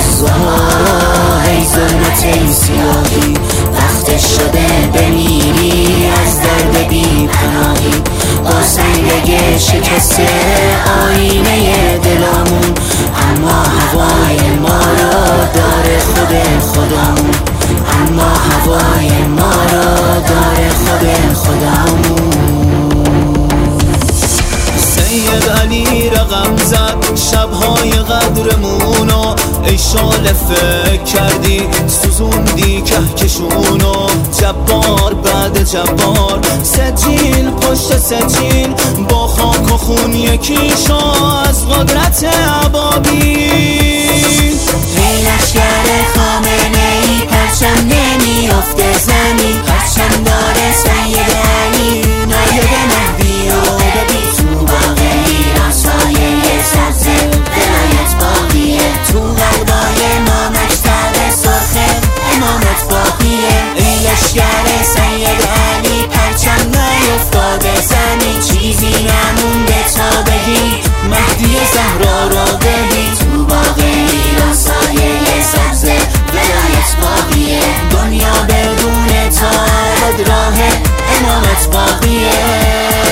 از زها ای ظلمت ای سیاهی وقتش شده بمیری از درد بی پناهی با سنگ شکسته آینه دلامون اما هوای ما را داره خودمون اما هوای ما را داره خودمون سید علی رقم زد شبهای قدرمونو ای شال فکر کردی سوزوندی کهکشونو جبار بعد جبار سجیل پشت سجیل با خاک و خون یکی شو از قدرت ابابیل ای لشگر خامنه ای پرچم نمیافته زمین پرچم داره سید علی نایب مهدی و ببین تو باغ ایران سایه سبز ولایت باقیه تو قلبای ما مکتب سرخ امامت باقیه ای لشگر سید علی پرچم نیفتاده زمین چیزی نمونده تا بگی مهدی زهرا را ببین تو باغ ایران سایه سبز ولایت باقیه دنیا بدون تا راه امامت باقیه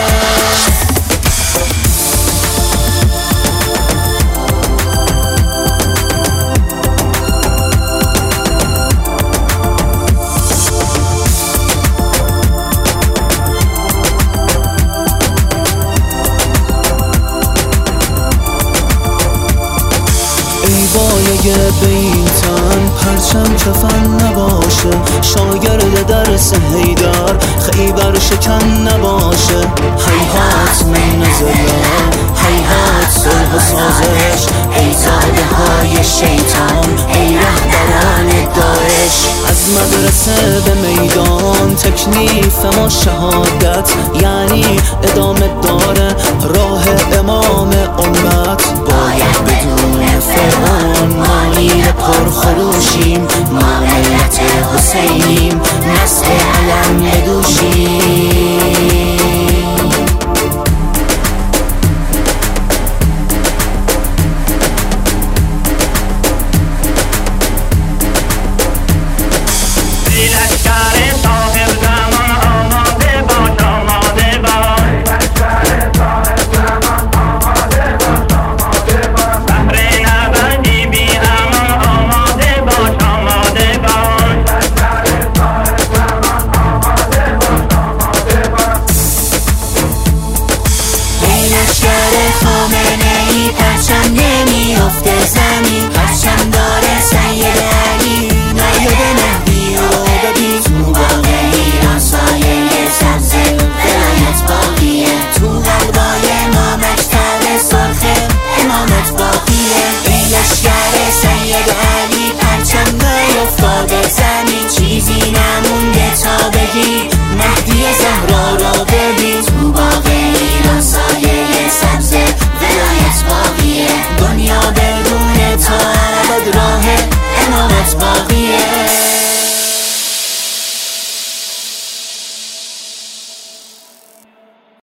ای بایه به این تن پرچم کفن نباشه شاگرد درس حیدر خیبر شکن نباشه هیهات من نزله هیهات صلح و سازش ای زاده های شیطان ای رهبران داعش از مدرسه به میدان تکلیف ما شهادت یعنی ادامه داره راه امام امت باید بدون فرعون ما نیل پرخروشیم ما ملت حسینی